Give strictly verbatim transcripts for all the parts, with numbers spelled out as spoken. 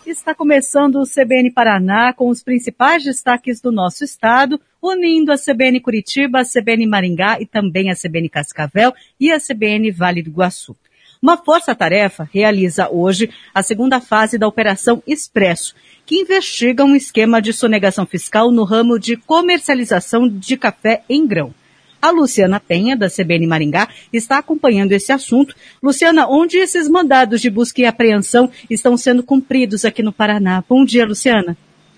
Está começando o C B N Paraná com os principais destaques do nosso estado, unindo a C B N Curitiba, a C B N Maringá e também a C B N Cascavel e a C B N Vale do Iguaçu. Uma força-tarefa realiza hoje a segunda fase da Operação Expresso, que investiga um esquema de sonegação fiscal no ramo de comercialização de café em grão. A Luciana Penha, da C B N Maringá, está acompanhando esse assunto. Luciana, onde esses mandados de busca e apreensão estão sendo cumpridos aqui no Paraná? Bom dia, Luciana.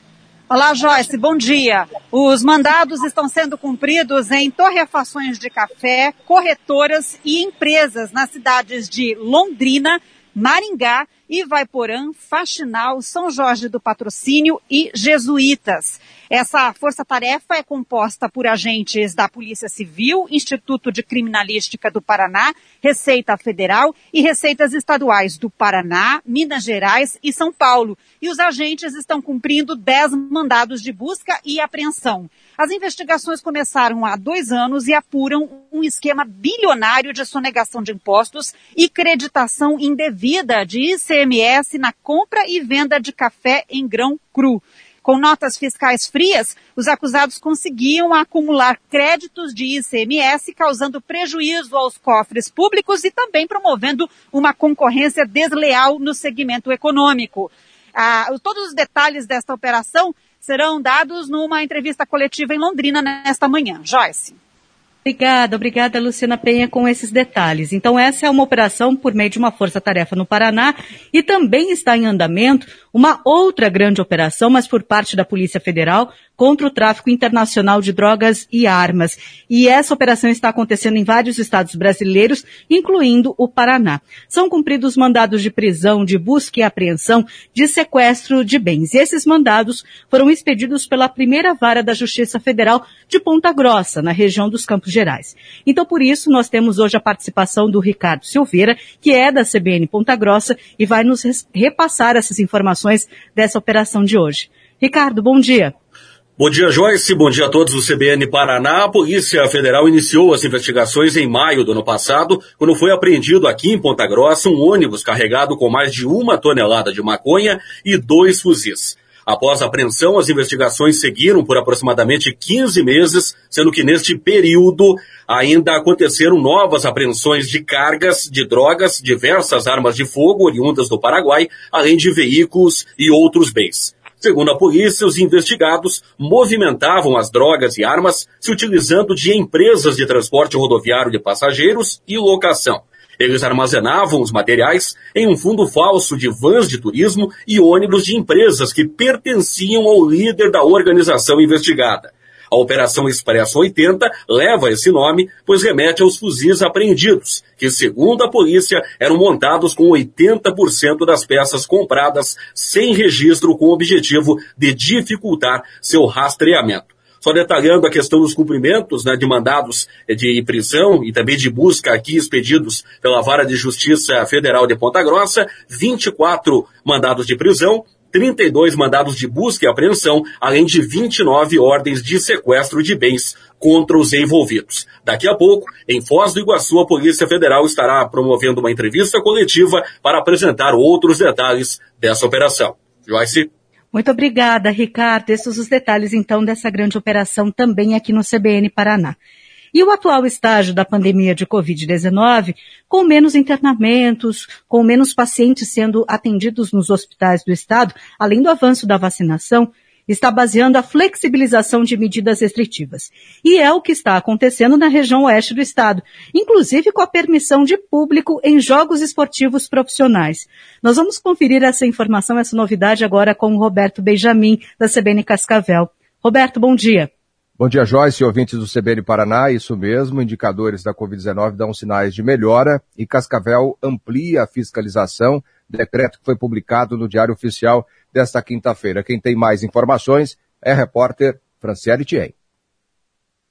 Olá, Joyce, bom dia. Os mandados estão sendo cumpridos em torrefações de café, corretoras e empresas nas cidades de Londrina, Maringá, Ivaiporã, Faxinal, São Jorge do Patrocínio e Jesuítas. Essa força-tarefa é composta por agentes da Polícia Civil, Instituto de Criminalística do Paraná, Receita Federal e Receitas Estaduais do Paraná, Minas Gerais e São Paulo. E os agentes estão cumprindo dez mandados de busca e apreensão. As investigações começaram há dois anos e apuram um esquema bilionário de sonegação de impostos e creditação indevida de I C M S na compra e venda de café em grão cru. Com notas fiscais frias, os acusados conseguiam acumular créditos de I C M S, causando prejuízo aos cofres públicos e também promovendo uma concorrência desleal no segmento econômico. Ah, todos os detalhes desta operação serão dados numa entrevista coletiva em Londrina nesta manhã. Joyce. Obrigada, obrigada, Luciana Penha, com esses detalhes. Então, essa é uma operação por meio de uma força-tarefa no Paraná e também está em andamento uma outra grande operação, mas por parte da Polícia Federal, contra o tráfico internacional de drogas e armas. E essa operação está acontecendo em vários estados brasileiros, incluindo o Paraná. São cumpridos mandados de prisão, de busca e apreensão, de sequestro de bens. E esses mandados foram expedidos pela primeira vara da Justiça Federal de Ponta Grossa, na região dos Campos Gerais. Então, por isso, nós temos hoje a participação do Ricardo Silveira, que é da C B N Ponta Grossa, e vai nos repassar essas informações dessa operação de hoje. Ricardo, bom dia. Bom dia, Joyce. Bom dia a todos do C B N Paraná. A Polícia Federal iniciou as investigações em maio do ano passado, quando foi apreendido aqui em Ponta Grossa um ônibus carregado com mais de uma tonelada de maconha e dois fuzis. Após a apreensão, as investigações seguiram por aproximadamente quinze meses, sendo que neste período ainda aconteceram novas apreensões de cargas de drogas, diversas armas de fogo oriundas do Paraguai, além de veículos e outros bens. Segundo a polícia, os investigados movimentavam as drogas e armas se utilizando de empresas de transporte rodoviário de passageiros e locação. Eles armazenavam os materiais em um fundo falso de vans de turismo e ônibus de empresas que pertenciam ao líder da organização investigada. A Operação Expresso oitenta leva esse nome, pois remete aos fuzis apreendidos, que, segundo a polícia, eram montados com oitenta por cento das peças compradas sem registro, com o objetivo de dificultar seu rastreamento. Só detalhando a questão dos cumprimentos, né, de mandados de prisão e também de busca aqui expedidos pela Vara de Justiça Federal de Ponta Grossa, vinte e quatro mandados de prisão, trinta e dois mandados de busca e apreensão, além de vinte e nove ordens de sequestro de bens contra os envolvidos. Daqui a pouco, em Foz do Iguaçu, a Polícia Federal estará promovendo uma entrevista coletiva para apresentar outros detalhes dessa operação. Joyce. Muito obrigada, Ricardo. Esses os detalhes, então, dessa grande operação também aqui no C B N Paraná. E o atual estágio da pandemia de covid dezenove, com menos internamentos, com menos pacientes sendo atendidos nos hospitais do estado, além do avanço da vacinação, está baseando a flexibilização de medidas restritivas. E é o que está acontecendo na região oeste do estado, inclusive com a permissão de público em jogos esportivos profissionais. Nós vamos conferir essa informação, essa novidade agora com o Roberto Benjamin, da C B N Cascavel. Roberto, bom dia. Bom dia, Joyce, ouvintes do C B N Paraná, isso mesmo, indicadores da covid dezenove dão sinais de melhora e Cascavel amplia a fiscalização, decreto que foi publicado no Diário Oficial desta quinta-feira. Quem tem mais informações é a repórter Franciele Thien.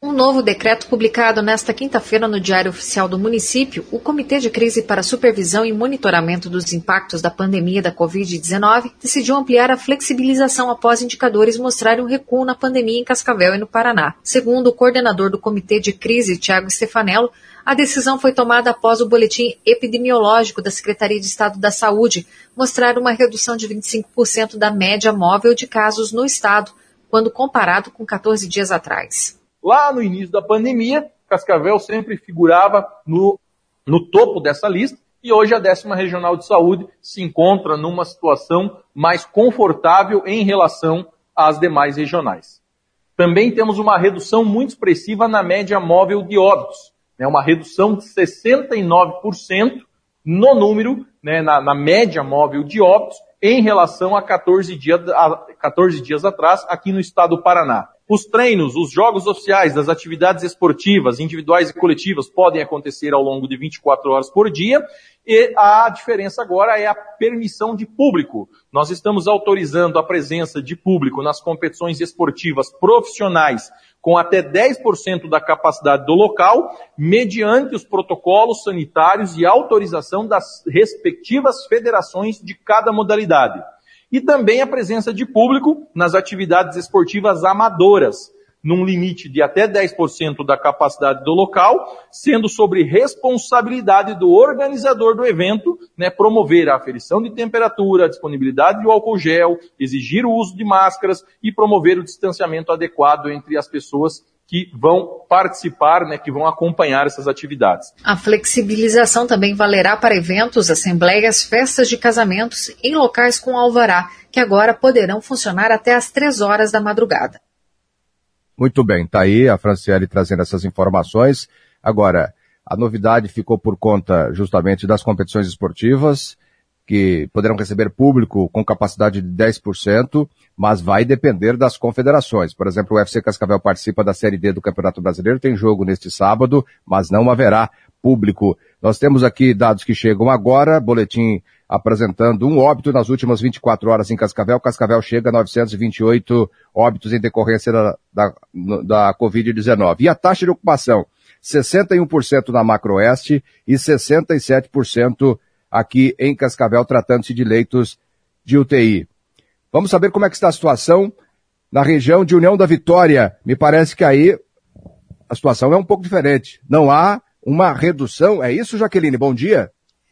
Um novo decreto publicado nesta quinta-feira no Diário Oficial do Município, o Comitê de Crise para Supervisão e Monitoramento dos Impactos da Pandemia da covid dezenove decidiu ampliar a flexibilização após indicadores mostrarem um recuo na pandemia em Cascavel e no Paraná. Segundo o coordenador do Comitê de Crise, Tiago Stefanello, a decisão foi tomada após o boletim epidemiológico da Secretaria de Estado da Saúde mostrar uma redução de vinte e cinco por cento da média móvel de casos no estado, quando comparado com quatorze dias atrás. Lá no início da pandemia, Cascavel sempre figurava no, no topo dessa lista e hoje a décima Regional de Saúde se encontra numa situação mais confortável em relação às demais regionais. Também temos uma redução muito expressiva na média móvel de óbitos, né, uma redução de sessenta e nove por cento no número, né, na, na média móvel de óbitos em relação a quatorze dias, a quatorze dias atrás aqui no estado do Paraná. Os treinos, os jogos oficiais das atividades esportivas, individuais e coletivas, podem acontecer ao longo de vinte e quatro horas por dia, e a diferença agora é a permissão de público. Nós estamos autorizando a presença de público nas competições esportivas profissionais com até dez por cento da capacidade do local, mediante os protocolos sanitários e autorização das respectivas federações de cada modalidade. E também a presença de público nas atividades esportivas amadoras, num limite de até dez por cento da capacidade do local, sendo sobre responsabilidade do organizador do evento, né, promover a aferição de temperatura, a disponibilidade do álcool gel, exigir o uso de máscaras e promover o distanciamento adequado entre as pessoas que vão participar, né, que vão acompanhar essas atividades. A flexibilização também valerá para eventos, assembleias, festas de casamentos em locais com alvará, que agora poderão funcionar até às três horas da madrugada. Muito bem, tá aí a Franciele trazendo essas informações. Agora, a novidade ficou por conta justamente das competições esportivas, que poderão receber público com capacidade de dez por cento, mas vai depender das confederações. Por exemplo, o U F C Cascavel participa da Série D do Campeonato Brasileiro, tem jogo neste sábado, mas não haverá público. Nós temos aqui dados que chegam agora, boletim apresentando um óbito nas últimas vinte e quatro horas em Cascavel. Cascavel chega a novecentos e vinte e oito óbitos em decorrência da, da, da covid dezenove. E a taxa de ocupação, sessenta e um por cento na Macro-Oeste e sessenta e sete por cento aqui em Cascavel, tratando-se de leitos de U T I. Vamos saber como é que está a situação na região de União da Vitória. Me parece que aí a situação é um pouco diferente. Não há uma redução. É isso, Jaqueline? Bom dia.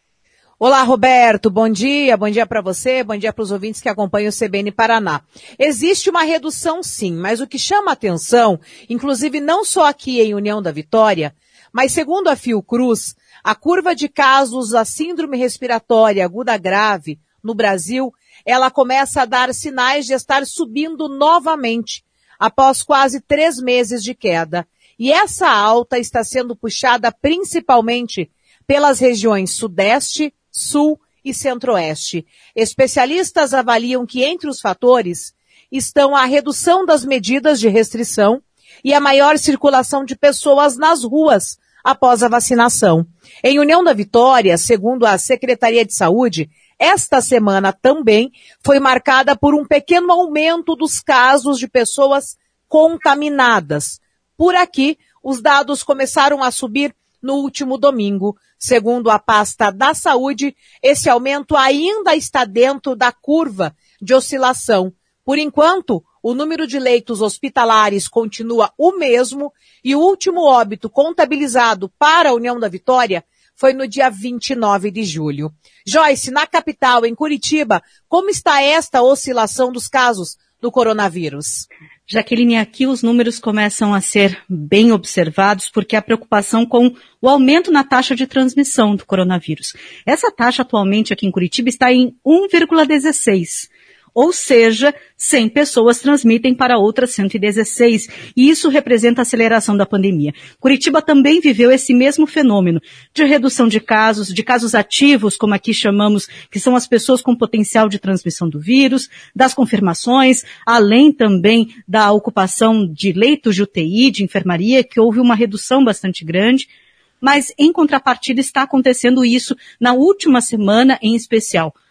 Olá, Roberto. Bom dia. Bom dia para você. Bom dia para os ouvintes que acompanham o C B N Paraná. Existe uma redução, sim, mas o que chama a atenção, inclusive não só aqui em União da Vitória, mas segundo a Fiocruz, a curva de casos da síndrome respiratória aguda grave no Brasil, ela começa a dar sinais de estar subindo novamente, após quase três meses de queda. E essa alta está sendo puxada principalmente pelas regiões Sudeste, Sul e Centro-Oeste. Especialistas avaliam que entre os fatores estão a redução das medidas de restrição e a maior circulação de pessoas nas ruas após a vacinação. Em União da Vitória, segundo a Secretaria de Saúde, esta semana também foi marcada por um pequeno aumento dos casos de pessoas contaminadas. Por aqui, os dados começaram a subir no último domingo. Segundo a pasta da Saúde, esse aumento ainda está dentro da curva de oscilação. Por enquanto, o número de leitos hospitalares continua o mesmo e o último óbito contabilizado para a União da Vitória foi no dia vinte e nove de julho. Joyce, na capital, em Curitiba, como está esta oscilação dos casos do coronavírus? Jaqueline, aqui os números começam a ser bem observados porque há preocupação com o aumento na taxa de transmissão do coronavírus. Essa taxa atualmente aqui em Curitiba está em um vírgula dezesseis. Ou seja, cem pessoas transmitem para outras cento e dezesseis, e isso representa a aceleração da pandemia. Curitiba também viveu esse mesmo fenômeno de redução de casos, de casos ativos, como aqui chamamos, que são as pessoas com potencial de transmissão do vírus, das confirmações, além também da ocupação de leitos de U T I, de enfermaria, que houve uma redução bastante grande. Mas, em contrapartida, está acontecendo isso na última semana em especial.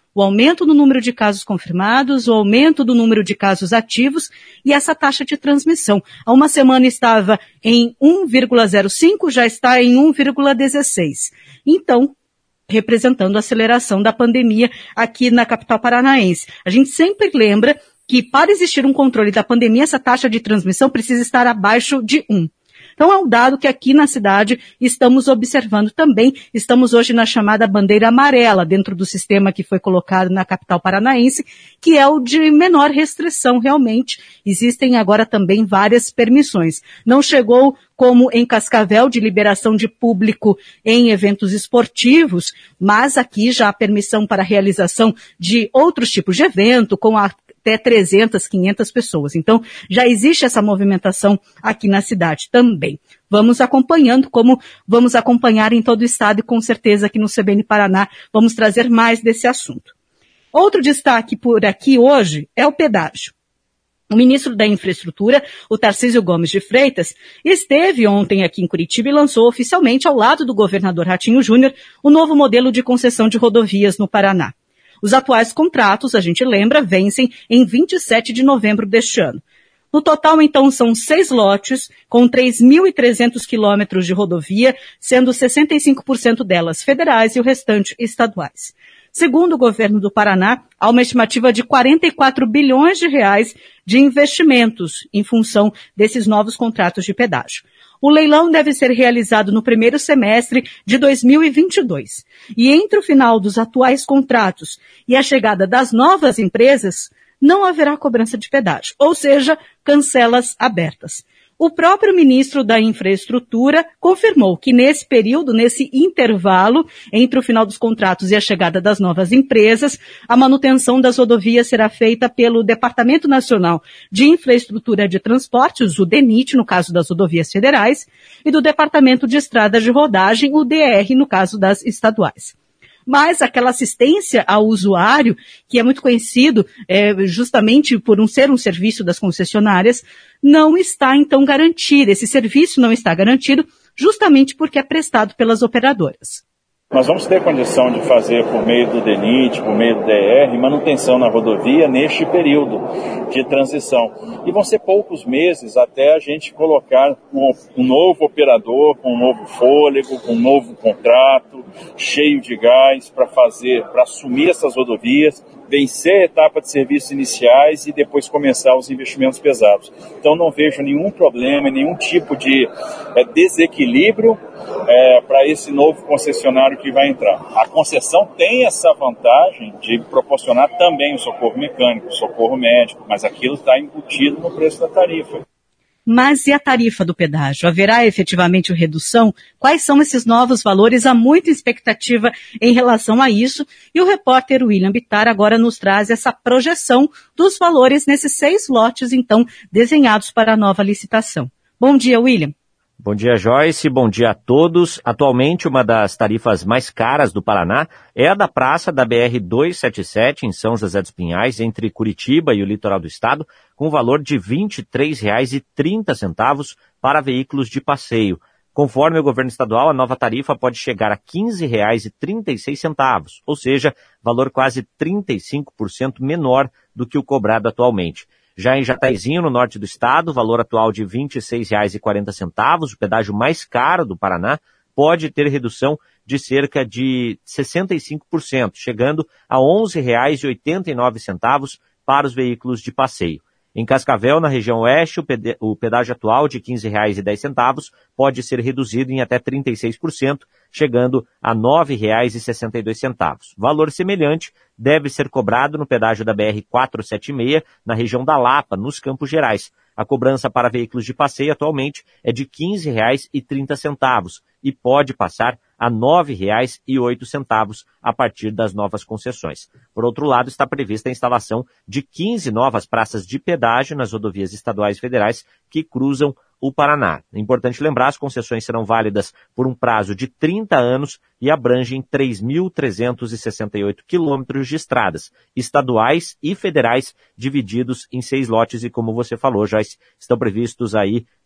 o aumento no número de casos confirmados, o aumento do número de casos ativos e essa taxa de transmissão. Há uma semana estava em um vírgula zero cinco, já está em um vírgula dezesseis. Então, representando a aceleração da pandemia aqui na capital paranaense. A gente sempre lembra que para existir um controle da pandemia, essa taxa de transmissão precisa estar abaixo de um. Então é um dado que aqui na cidade estamos observando também. Estamos hoje na chamada bandeira amarela, dentro do sistema que foi colocado na capital paranaense, que é o de menor restrição realmente. Existem agora também várias permissões. Não chegou como em Cascavel, de liberação de público em eventos esportivos, mas aqui já há permissão para a realização de outros tipos de evento, com a até trezentas, quinhentas pessoas. Então, já existe essa movimentação aqui na cidade também. Vamos acompanhando, como vamos acompanhar em todo o estado e com certeza aqui no C B N Paraná vamos trazer mais desse assunto. Outro destaque por aqui hoje é o pedágio. O ministro da Infraestrutura, o Tarcísio Gomes de Freitas, esteve ontem aqui em Curitiba e lançou oficialmente, ao lado do governador Ratinho Júnior, o novo modelo de concessão de rodovias no Paraná. Os atuais contratos, a gente lembra, vencem em vinte e sete de novembro deste ano. No total, então, são seis lotes com três mil e trezentos quilômetros de rodovia, sendo sessenta e cinco por cento delas federais e o restante estaduais. Segundo o governo do Paraná, há uma estimativa de quarenta e quatro bilhões de reais de investimentos em função desses novos contratos de pedágio. O leilão deve ser realizado no primeiro semestre de dois mil e vinte e dois. E entre o final dos atuais contratos e a chegada das novas empresas, não haverá cobrança de pedágio, ou seja, cancelas abertas. O próprio ministro da Infraestrutura confirmou que nesse período, nesse intervalo, entre o final dos contratos e a chegada das novas empresas, a manutenção das rodovias será feita pelo Departamento Nacional de Infraestrutura de Transportes, o DENIT, no caso das rodovias federais, e do Departamento de Estradas de Rodagem, o D R, no caso das estaduais. Mas aquela assistência ao usuário, que é muito conhecido é, justamente por um ser um serviço das concessionárias, não está então garantido. Esse serviço não está garantido justamente porque é prestado pelas operadoras. Nós vamos ter condição de fazer, por meio do DENIT, por meio do D R, manutenção na rodovia neste período de transição. E vão ser poucos meses até a gente colocar um, um novo operador, com um novo fôlego, com um novo contrato, cheio de gás para fazer, para assumir essas rodovias, vencer a etapa de serviços iniciais e depois começar os investimentos pesados. Então não vejo nenhum problema, nenhum tipo de é, desequilíbrio é, para esse novo concessionário que vai entrar. A concessão tem essa vantagem de proporcionar também o socorro mecânico, o socorro médico, mas aquilo está embutido no preço da tarifa. Mas e a tarifa do pedágio? Haverá efetivamente redução? Quais são esses novos valores? Há muita expectativa em relação a isso. E o repórter William Bittar agora nos traz essa projeção dos valores nesses seis lotes, então, desenhados para a nova licitação. Bom dia, William. Bom dia, Joyce. Bom dia a todos. Atualmente, uma das tarifas mais caras do Paraná é a da praça da B R duzentos e setenta e sete, em São José dos Pinhais, entre Curitiba e o litoral do estado, com valor de vinte e três reais e trinta centavos para veículos de passeio. Conforme o governo estadual, a nova tarifa pode chegar a quinze reais e trinta e seis centavos, ou seja, valor quase trinta e cinco por cento menor do que o cobrado atualmente. Já em Jataizinho, no norte do estado, valor atual de vinte e seis reais e quarenta centavos, o pedágio mais caro do Paraná, pode ter redução de cerca de sessenta e cinco por cento, chegando a onze reais e oitenta e nove centavos para os veículos de passeio. Em Cascavel, na região oeste, o pedágio atual de quinze reais e dez centavos pode ser reduzido em até trinta e seis por cento, chegando a nove reais e sessenta e dois centavos. Valor semelhante deve ser cobrado no pedágio da B R quatrocentos e setenta e seis, na região da Lapa, nos Campos Gerais. A cobrança para veículos de passeio atualmente é de quinze reais e trinta centavos e pode passar a nove reais e oito centavos a partir das novas concessões. Por outro lado, está prevista a instalação de quinze novas praças de pedágio nas rodovias estaduais e federais que cruzam o Paraná. É importante lembrar, as concessões serão válidas por um prazo de trinta anos e abrangem três mil trezentos e sessenta e oito quilômetros de estradas, estaduais e federais, divididos em seis lotes e, como você falou, já estão previstos aí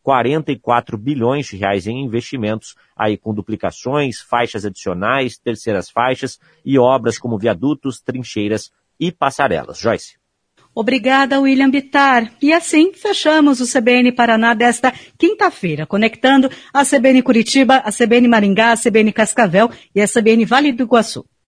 quarenta e quatro bilhões de reais em investimentos, aí com duplicações, faixas adicionais, terceiras faixas e obras como viadutos, trincheiras e passarelas. Joyce. Obrigada, William Bittar. E assim fechamos o C B N Paraná desta quinta-feira, conectando a C B N Curitiba, a C B N Maringá, a C B N Cascavel e a C B N Vale do Iguaçu.